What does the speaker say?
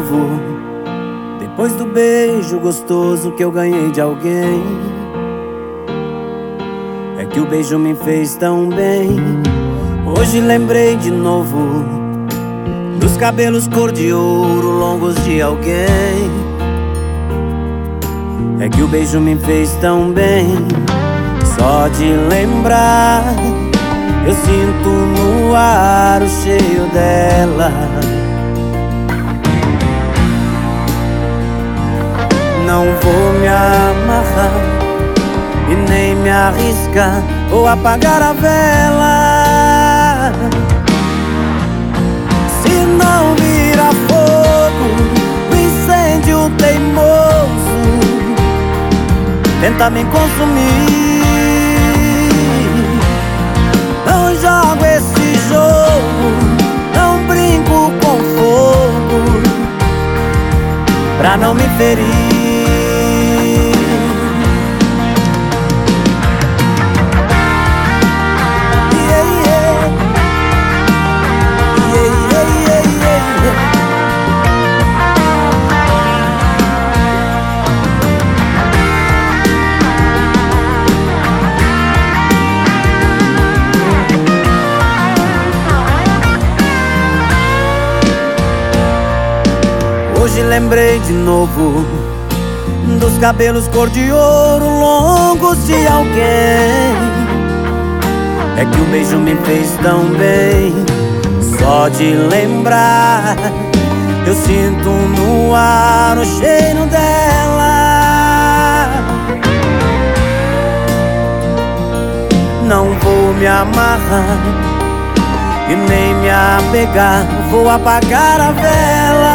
novo, depois do beijo gostoso que eu ganhei de alguém. É que o beijo me fez tão bem. Hoje lembrei de novo dos cabelos cor de ouro longos de alguém. É que o beijo me fez tão bem. Só de lembrar eu sinto no ar o cheiro dela. Não vou me amarrar e nem me arriscar ou apagar a vela. Se não virar fogo, o incêndio teimoso tenta me consumir. Não jogo esse jogo, não brinco com fogo pra não me ferir. Hoje lembrei de novo dos cabelos cor de ouro longos de alguém. É que o beijo me fez tão bem. Só de lembrar eu sinto no ar o cheiro dela. Não vou me amarrar e nem me apegar, vou apagar a vela.